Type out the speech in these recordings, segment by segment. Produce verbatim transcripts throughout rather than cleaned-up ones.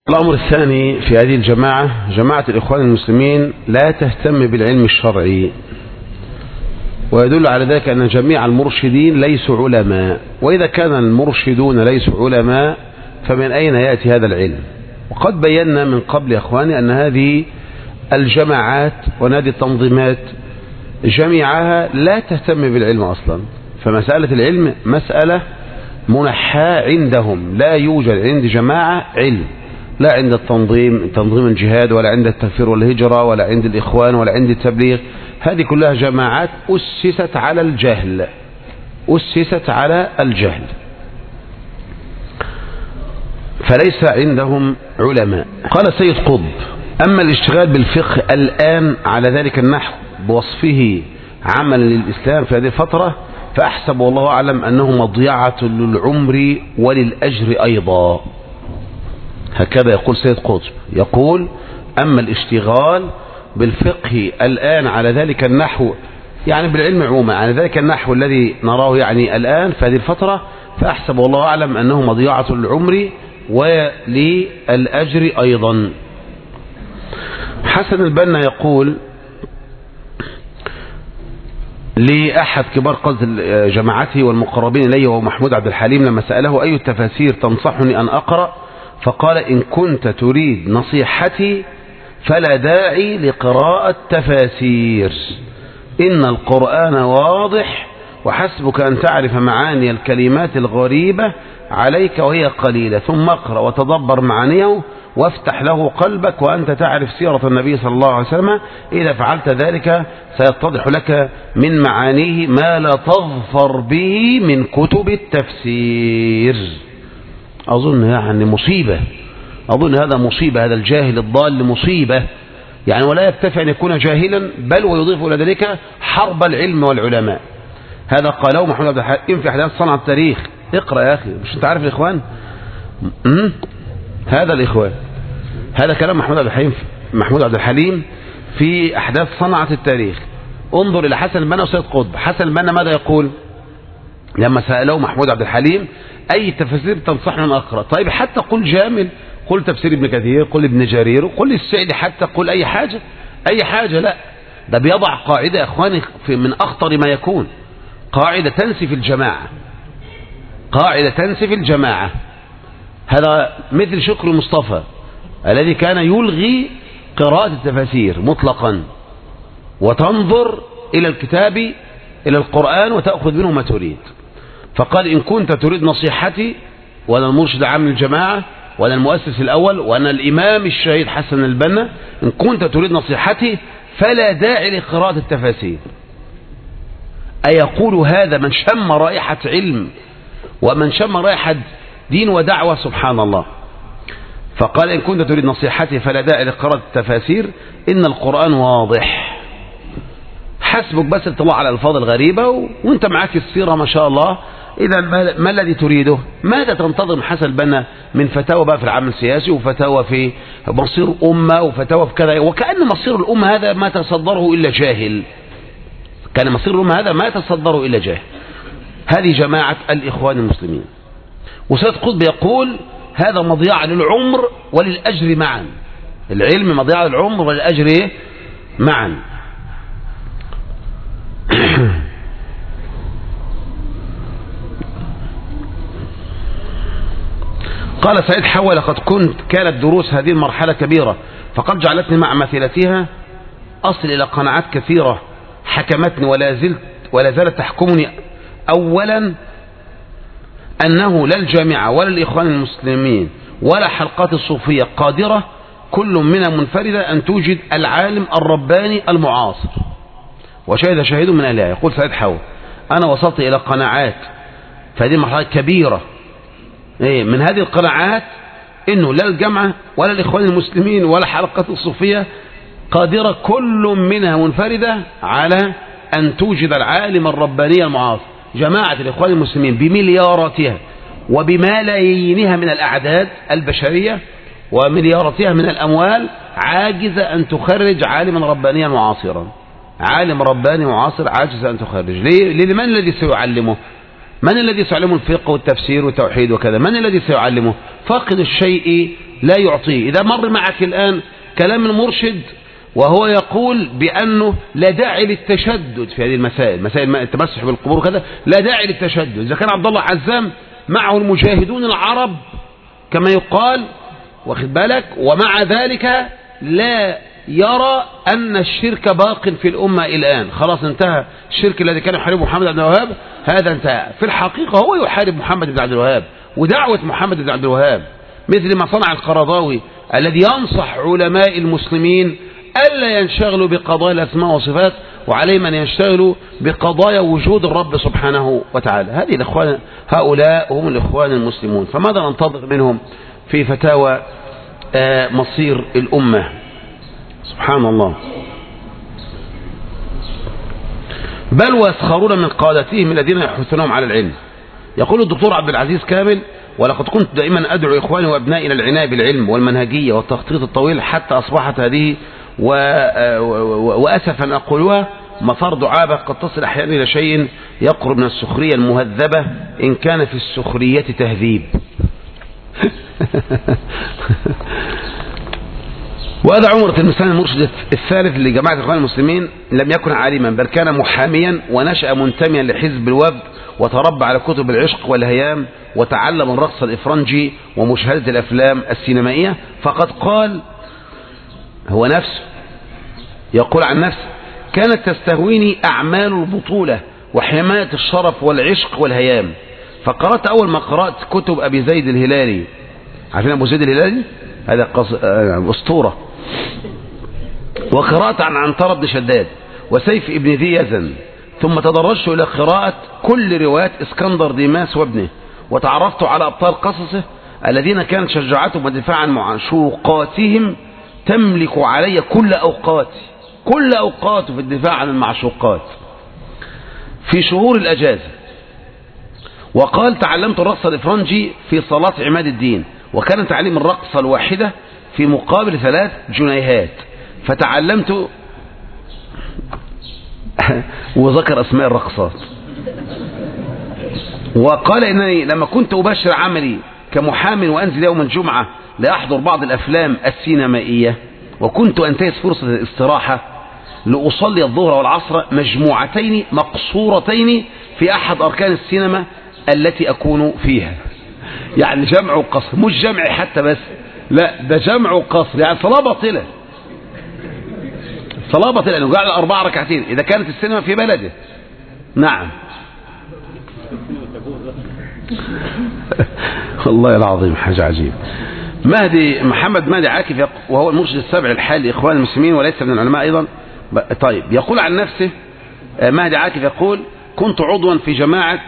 الأمر الثاني في هذه الجماعة، جماعة الإخوان المسلمين لا تهتم بالعلم الشرعي، ويدل على ذلك أن جميع المرشدين ليسوا علماء، وإذا كان المرشدون ليسوا علماء فمن أين يأتي هذا العلم؟ وقد بينا من قبل يا أخواني أن هذه الجماعات ونادي التنظيمات جميعها لا تهتم بالعلم أصلا، فمسألة العلم مسألة منحاة عندهم، لا يوجد عند جماعة علم، لا عند التنظيم تنظيم الجهاد، ولا عند التكفير والهجرة، ولا عند الإخوان، ولا عند التبليغ. هذه كلها جماعات أسست على الجهل، أسست على الجهل، فليس عندهم علماء. قال سيد قطب: أما الاشتغال بالفقه الآن على ذلك النحو بوصفه عمل للإسلام في هذه الفترة، فأحسب والله أعلم أنه مضيعة للعمر وللأجر أيضا. هكذا يقول سيد قطب، يقول: أما الاشتغال بالفقه الآن على ذلك النحو، يعني بالعلم عموما على ذلك النحو الذي نراه يعني الآن في هذه الفترة، فأحسب والله أعلم أنه مضيعة للعمر وللأجر أيضا. حسن البنا يقول لأحد كبار قادة جماعته والمقربين إليه وهو محمود عبد الحليم لما سأله: أي التفاسير تنصحني أن أقرأ؟ فقال: إن كنت تريد نصيحتي فلا داعي لقراءة تفاسير، إن القرآن واضح، وحسبك أن تعرف معاني الكلمات الغريبة عليك وهي قليلة، ثم اقرأ وتدبر معانيه وافتح له قلبك وأنت تعرف سيرة النبي صلى الله عليه وسلم. إذا فعلت ذلك سيتضح لك من معانيه ما لا تظفر به من كتب التفسير. أظن يعني مصيبة، أظن هذا مصيبة، هذا الجاهل الضال مصيبة يعني، ولا يكتفي أن يكون جاهلا بل ويضيف إلى ذلك حرب العلم والعلماء. هذا قاله محمود عبد الحليم في أحداث صنع التاريخ. اقرأ يا أخي، مش أنت عارف الإخوان؟ هذا الإخوان، هذا كلام محمود عبد الحليم محمود عبد الحليم في أحداث صنعة التاريخ. انظر إلى حسن البنا وسيد قطب. حسن البنا ماذا يقول لما سأله محمود عبد الحليم: أي تفسير تنصحنا أن أقرأ؟ طيب حتى قل جامل، قل تفسير ابن كثير، قل ابن جرير، قل السعدي، حتى قل أي حاجة، أي حاجة. لا، ده بيضع قاعدة يا أخواني في من أخطر ما يكون، قاعدة تنسف الجماعة، قاعدة تنسف الجماعة. هذا مثل شكر المصطفى الذي كان يلغي قراءة التفاسير مطلقا، وتنظر إلى الكتاب إلى القرآن وتأخذ منه ما تريد. فقال: إن كنت تريد نصيحتي، وأنا المرشد عام الجماعة، وأنا المؤسس الأول، وأنا الإمام الشهيد حسن البنا، إن كنت تريد نصيحتي فلا داعي لقراءة التفاسير. أيقول هذا من شم رائحة علم ومن شم رائحة دين ودعوة؟ سبحان الله. فقال: إن كنت تريد نصيحتي فلا داعي لقراءة التفاسير، إن القرآن واضح، حسبك بس اطلاع على الألفاظ الغريبة و... وانت معاك السيرة ما شاء الله. إذا ما... ما الذي تريده؟ ماذا تنتظر من حسن البنا من فتاوى بقى في العمل السياسي، وفتاوى في مصير أمة، وفتاوى في كذا، وكأن مصير الأمة هذا ما تصدره إلا جاهل، كان مصير الأمة هذا ما تصدره إلا جاهل. هذه جماعة الإخوان المسلمين. وسيد قطب يقول: هذا مضيعة للعمر وللأجر معا، العلم مضيعة للعمر وللأجر معا. قال سعيد حوى: لقد كنت كانت دروس هذه المرحلة كبيرة، فقد جعلتني مع مثيلتها أصل إلى قناعات كثيرة حكمتني ولا زلت ولا زالت تحكمني. أولا أنه لا الجامعة ولا الإخوان المسلمين ولا حلقات الصوفية قادرة كل منها منفردة أن توجد العالم الرباني المعاصر، وشهد شاهد من أهلها. يقول سعيد حوى: أنا وصلت إلى قناعات في هذه المرحلة كبيرة، من هذه القناعات إنه لا الجامعة ولا الإخوان المسلمين ولا حلقات الصوفية قادرة كل منها منفردة على أن توجد العالم الرباني المعاصر. جماعة الإخوان المسلمين بملياراتها وبملايينها من الأعداد البشرية وملياراتها من الأموال عاجزة أن تخرج عالما ربانيا معاصرا. عالم رباني معاصر عاجزة أن تخرج. ليه؟ لمن الذي سيعلمه؟ من الذي سيعلمه الفقه والتفسير والتوحيد وكذا؟ من الذي سيعلمه؟ فاقد الشيء لا يعطيه. إذا مر معك الآن كلام المرشد وهو يقول بأنه لا داعي للتشدد في هذه المسائل، مسائل التمسح بالقبور كذا لا داعي للتشدد، إذا كان عبد الله عزام معه المجاهدون العرب كما يقال واخد بالك، ومع ذلك لا يرى أن الشرك باق في الأمة الآن، خلاص انتهى الشرك الذي كان يحارب محمد بن عبد الوهاب، هذا انتهى. في الحقيقة هو يحارب محمد بن عبد الوهاب ودعوة محمد بن عبد الوهاب، مثل ما صنع القرضاوي الذي ينصح علماء المسلمين ألا ينشغلوا بقضايا الأسماء والصفات، وعليهم أن ينشغلوا بقضايا وجود الرب سبحانه وتعالى. هذه الإخوان، هؤلاء هم الإخوان المسلمون، فماذا ننتظر منهم في فتاوى مصير الأمة؟ سبحان الله. بل ويسخرون من قادتهم الذين يحثونهم على العلم. يقول الدكتور عبد العزيز كامل: ولقد كنت دائما أدعو إخواني وأبنائي إلى العناية بالعلم والمنهجية والتخطيط الطويل، حتى أصبحت هذه و... وأسفا أقولها مسار دعابة قد تصل أحيانا إلى شيء يقرب من السخرية المهذبة، إن كان في السخرية تهذيب. وهذا عمر تلمسان المرشد الثالث لجماعة الإخوان المسلمين لم يكن عالما، بل كان محاميا، ونشأ منتميا لحزب الوفد، وتربى على كتب العشق والهيام، وتعلم الرقص الإفرنجي ومشاهدة الأفلام السينمائية. فقد قال هو نفسه، يقول عن نفسه: كانت تستهويني أعمال البطولة وحماية الشرف والعشق والهيام، فقرأت أول ما قرأت كتب أبي زيد الهلالي. عارفين أبو زيد الهلالي؟ هذا قص... أسطورة. وقرأت عن عنترة بن شداد وسيف ابن ذي يزن، ثم تدرجت إلى قراءة كل روايات اسكندر ديماس وابنه، وتعرفت على أبطال قصصه الذين كانت شجاعتهم ودفاعا عن معشوقاتهم تملك علي كل أوقاتي، كل أوقاته في الدفاع عن المعشوقات في شهور الأجازة. وقال: تعلمت الرقص الإفرنجي في صلاة عماد الدين، وكان تعليم الرقصة الواحدة في مقابل ثلاث جنيهات، فتعلمت وذكر أسماء الرقصات. وقال: إنني لما كنت أباشر عملي كمحام وأنزل يوم الجمعة لأحضر بعض الأفلام السينمائية، وكنت أنتهز فرصة الاستراحة لأصلي الظهر والعصر مجموعتين مقصورتين في أحد أركان السينما التي أكون فيها. يعني جمع وقصر، مش جمع حتى بس، لا ده جمع وقصر، يعني صلاة باطلة، صلاة باطلة، لأنه قاعد أربع ركعتين إذا كانت السينما في بلده. نعم. والله العظيم حاجة عجيب. مهدي محمد مهدي عاكف، وهو المرشد السابع الحالي لإخوان المسلمين وليس من العلماء أيضا. طيب، يقول عن نفسه مهدي عاكف، يقول: كنت عضوا في جماعة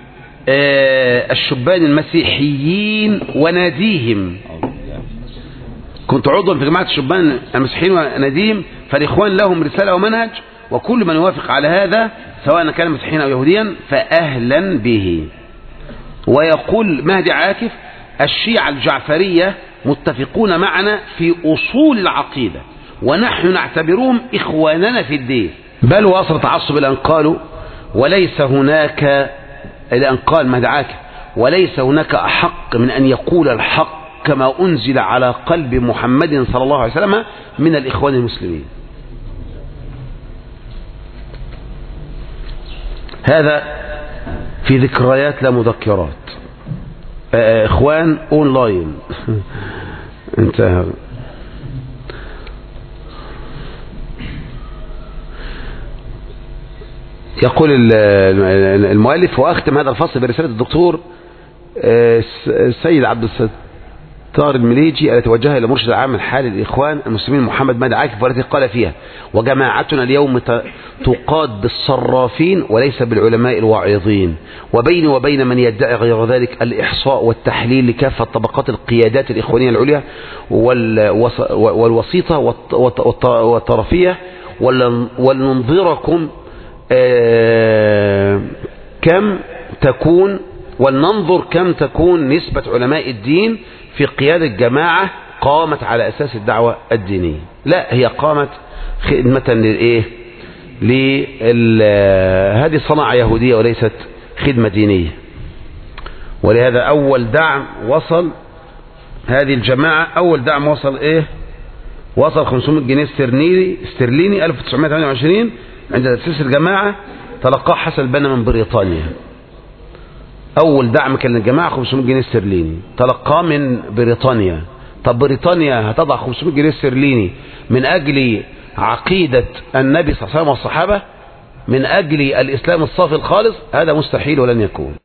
الشبان المسيحيين وناديهم. كنت عضوا في جماعة الشبان المسيحيين وناديهم، فالإخوان لهم رسالة ومنهج، وكل من يوافق على هذا سواء كان مسيحيا أو يهوديا فأهلا به. ويقول مهدي عاكف: الشيعة الجعفرية متفقون معنا في أصول العقيدة، ونحن نعتبرهم إخواننا في الدين. بل وأصل تعصب الأن قالوا: وليس هناك الأن قال مهدي عاكف: وليس هناك أحق من أن يقول الحق كما أنزل على قلب محمد صلى الله عليه وسلم من الإخوان المسلمين. هذا في ذكريات لا مذكرات. إخوان أونلاين. انتهى. يقول المؤلف: وأختم هذا الفصل برسالة الدكتور السيد عبد الستار المليجي التي وجهها إلى مرشد العام الحالي للإخوان المسلمين محمد مهدي عاكف، والتي قال فيها: وجماعتنا اليوم تقاد بالصرافين وليس بالعلماء الواعظين، وبيني وبين من يدعي غير ذلك الإحصاء والتحليل لكافة طبقات القيادات الإخوانية العليا والوسيطة والطرفية، ولننظركم كم تكون ولننظر كم تكون نسبة علماء الدين في قيادة جماعة قامت على أساس الدعوة الدينية. لا، هي قامت خدمة للإيه؟ هذه صناعة يهودية وليست خدمة دينية. ولهذا أول دعم وصل هذه الجماعة أول دعم وصل إيه؟ وصل خمسمائة جنيه استرليني استرليني ألف وتسعمائة وثمانية وعشرين عند تأسيس الجماعة، تلقاه حسن البنا من بريطانيا. أول دعم كان للجماعة خمسمائة جنيه استرليني، تلقاه من بريطانيا. طب بريطانيا هتضع خمسمائة جنيه استرليني من أجل عقيدة النبي صلى الله عليه وسلم والصحابة، من أجل الإسلام الصافي الخالص؟ هذا مستحيل ولن يكون.